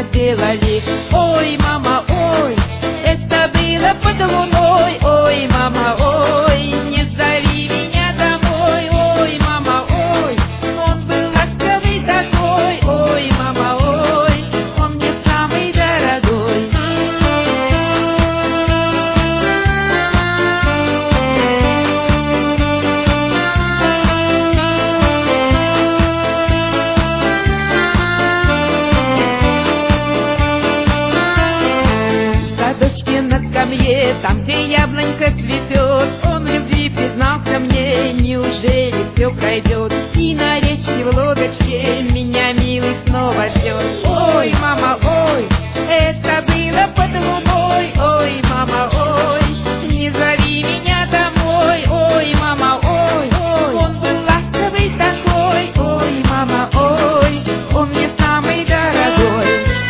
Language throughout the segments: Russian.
сделали. Ой, мама, ой, это было под луной. Ой, мама, ой, не зови меня домой. Ой, мама, ой, он был ласковый такой. Ой, мама, ой, он мне самый дорогой. На скамье, там, где яблонька цветет, он любви признался мне, неужели все пройдет? И на речке в лодочке меня милый снова ждет. Ой, мама, ой, это было под луной. Ой, мама, ой, не зови меня домой. Ой, мама, ой, он был ласковый такой. Ой, мама, ой, он мне самый дорогой.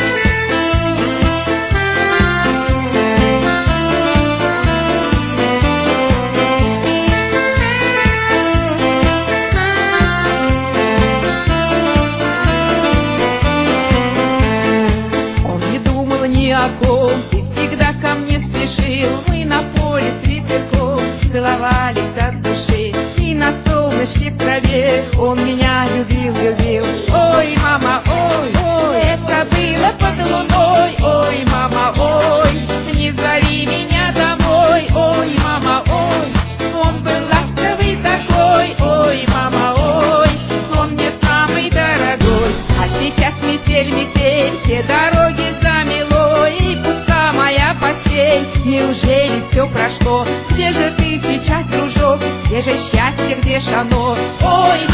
Ни о ком, ты всегда ко мне спешил. Мы на поле с ветерком целовались от души. И на солнышке в траве он меня любил, любил. Ой, мама, ой, это было под луной. Ой, мама, ой, не зови меня домой. Ой, мама, ой, он был ласковый такой. Ой, мама, ой, он мне самый дорогой. А сейчас метель, метель, все дороги замело. Моя постель, неужели все прошло? Где же ты сейчас, дружок? Где же счастье, где ж оно? Ой,